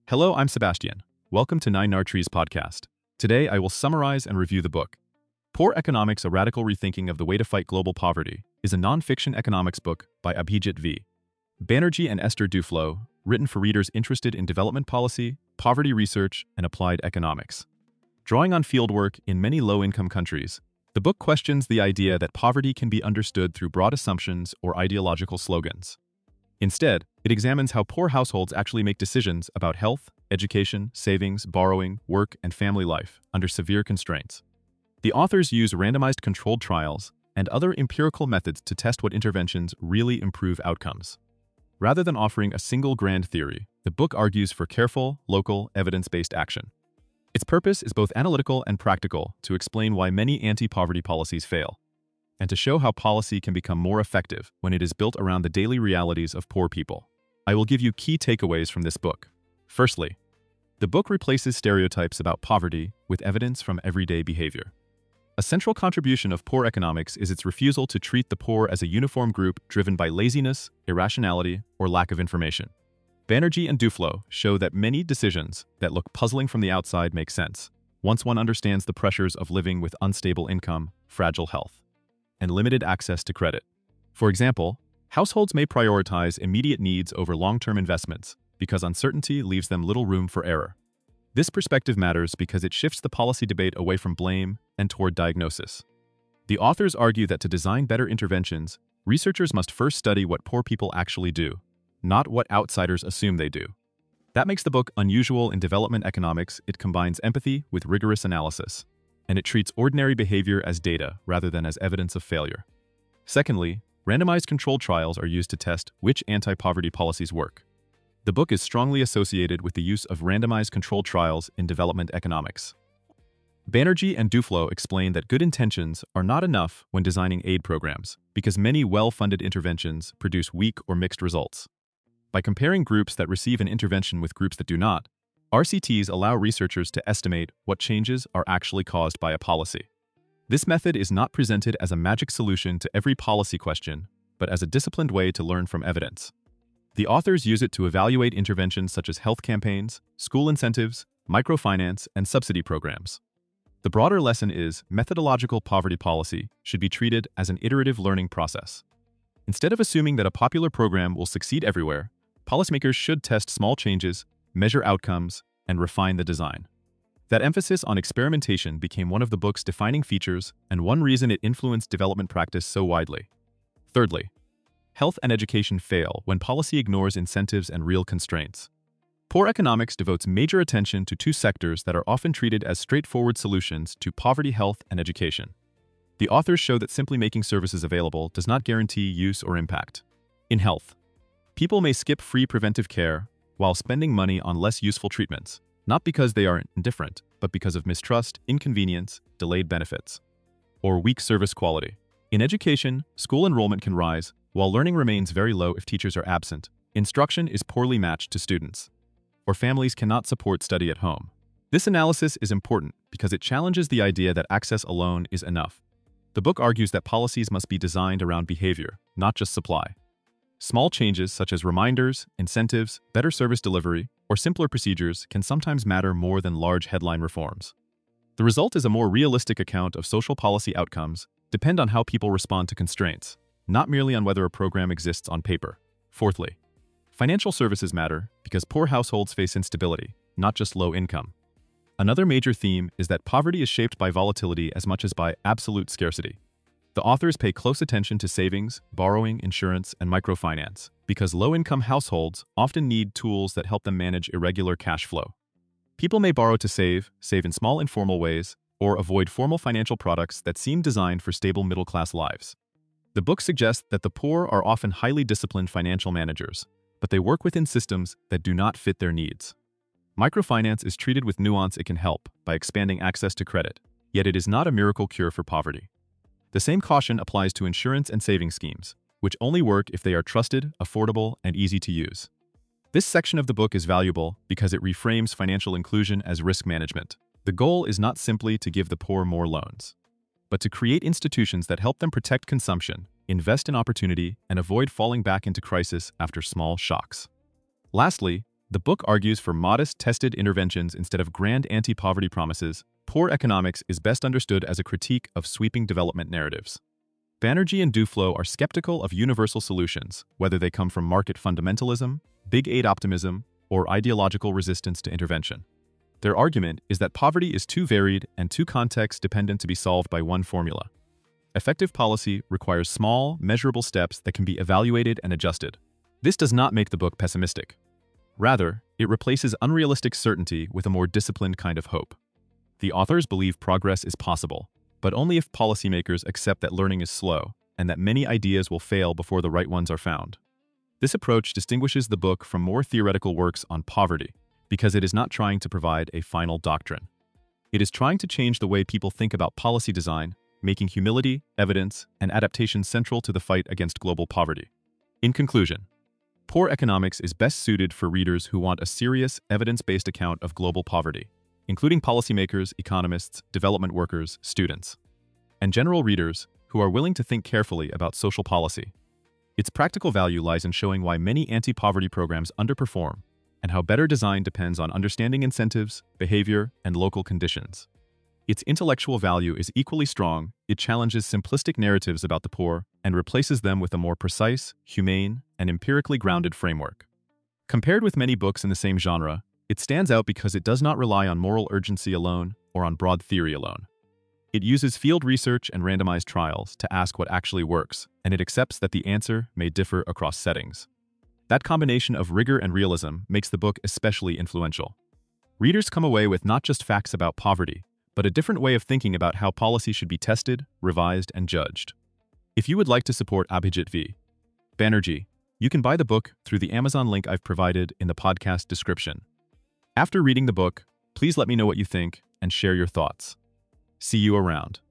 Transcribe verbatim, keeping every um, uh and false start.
Hello, I'm Sebastian. Welcome to Nine Nartrees podcast. Today, I will summarize and review the book. Poor Economics: A Radical Rethinking of the Way to Fight Global Poverty is a non-fiction economics book by Abhijit V. Banerjee and Esther Duflo, written for readers interested in development policy, poverty research, and applied economics. Drawing on fieldwork in many low-income countries, the book questions the idea that poverty can be understood through broad assumptions or ideological slogans. Instead, it examines how poor households actually make decisions about health, education, savings, borrowing, work, and family life under severe constraints. The authors use randomized controlled trials and other empirical methods to test what interventions really improve outcomes. Rather than offering a single grand theory, the book argues for careful, local, evidence-based action. Its purpose is both analytical and practical to explain why many anti-poverty policies fail, and to show how policy can become more effective when it is built around the daily realities of poor people. I will give you key takeaways from this book. Firstly, the book replaces stereotypes about poverty with evidence from everyday behavior. A central contribution of poor economics is its refusal to treat the poor as a uniform group driven by laziness, irrationality, or lack of information. Banerjee and Duflo show that many decisions that look puzzling from the outside make sense once one understands the pressures of living with unstable income, fragile health, and limited access to credit. For example, households may prioritize immediate needs over long-term investments because uncertainty leaves them little room for error. This perspective matters because it shifts the policy debate away from blame and toward diagnosis. The authors argue that to design better interventions, researchers must first study what poor people actually do, not what outsiders assume they do. That makes the book unusual in development economics. It combines empathy with rigorous analysis, and it treats ordinary behavior as data rather than as evidence of failure. Secondly, randomized controlled trials are used to test which anti-poverty policies work. The book is strongly associated with the use of randomized controlled trials in development economics. Banerjee and Duflo explain that good intentions are not enough when designing aid programs because many well-funded interventions produce weak or mixed results. By comparing groups that receive an intervention with groups that do not, R C Ts allow researchers to estimate what changes are actually caused by a policy. This method is not presented as a magic solution to every policy question, but as a disciplined way to learn from evidence. The authors use it to evaluate interventions such as health campaigns, school incentives, microfinance, and subsidy programs. The broader lesson is methodological poverty policy should be treated as an iterative learning process. Instead of assuming that a popular program will succeed everywhere, policymakers should test small changes, measure outcomes, and refine the design. That emphasis on experimentation became one of the book's defining features and one reason it influenced development practice so widely. Thirdly, health and education fail when policy ignores incentives and real constraints. Poor economics devotes major attention to two sectors that are often treated as straightforward solutions to poverty, health, and education. The authors show that simply making services available does not guarantee use or impact. In health, people may skip free preventive care while spending money on less useful treatments, not because they are indifferent, but because of mistrust, inconvenience, delayed benefits, or weak service quality. In education, school enrollment can rise, while learning remains very low if teachers are absent, instruction is poorly matched to students, or families cannot support study at home. This analysis is important because it challenges the idea that access alone is enough. The book argues that policies must be designed around behavior, not just supply. Small changes such as reminders, incentives, better service delivery, or simpler procedures can sometimes matter more than large headline reforms. The result is a more realistic account of social policy outcomes depend on how people respond to constraints, not merely on whether a program exists on paper. Fourthly, financial services matter because poor households face instability, not just low income. Another major theme is that poverty is shaped by volatility as much as by absolute scarcity. The authors pay close attention to savings, borrowing, insurance, and microfinance because low-income households often need tools that help them manage irregular cash flow. People may borrow to save, save in small informal ways, or avoid formal financial products that seem designed for stable middle-class lives. The book suggests that the poor are often highly disciplined financial managers, but they work within systems that do not fit their needs. Microfinance is treated with nuance. It can help by expanding access to credit, yet it is not a miracle cure for poverty. The same caution applies to insurance and saving schemes, which only work if they are trusted, affordable, and easy to use. This section of the book is valuable because it reframes financial inclusion as risk management. The goal is not simply to give the poor more loans, but to create institutions that help them protect consumption, invest in opportunity, and avoid falling back into crisis after small shocks. Lastly, The book argues for modest, tested interventions instead of grand anti-poverty promises. Poor economics is best understood as a critique of sweeping development narratives. Banerjee and Duflo are skeptical of universal solutions, whether they come from market fundamentalism, big aid optimism, or ideological resistance to intervention. Their argument is that poverty is too varied and too context-dependent to be solved by one formula. Effective policy requires small, measurable steps that can be evaluated and adjusted. This does not make the book pessimistic. Rather, it replaces unrealistic certainty with a more disciplined kind of hope. The authors believe progress is possible, but only if policymakers accept that learning is slow and that many ideas will fail before the right ones are found. This approach distinguishes the book from more theoretical works on poverty because it is not trying to provide a final doctrine. It is trying to change the way people think about policy design, making humility, evidence, and adaptation central to the fight against global poverty. In conclusion, Poor Economics is best suited for readers who want a serious, evidence-based account of global poverty, including policymakers, economists, development workers, students, and general readers who are willing to think carefully about social policy. Its practical value lies in showing why many anti-poverty programs underperform and how better design depends on understanding incentives, behavior, and local conditions. Its intellectual value is equally strong. It challenges simplistic narratives about the poor and replaces them with a more precise, humane, and empirically grounded framework. Compared with many books in the same genre, it stands out because it does not rely on moral urgency alone or on broad theory alone. It uses field research and randomized trials to ask what actually works, and it accepts that the answer may differ across settings. That combination of rigor and realism makes the book especially influential. Readers come away with not just facts about poverty, but a different way of thinking about how policy should be tested, revised, and judged. If you would like to support Abhijit V. Banerjee, you can buy the book through the Amazon link I've provided in the podcast description. After reading the book, please let me know what you think and share your thoughts. See you around.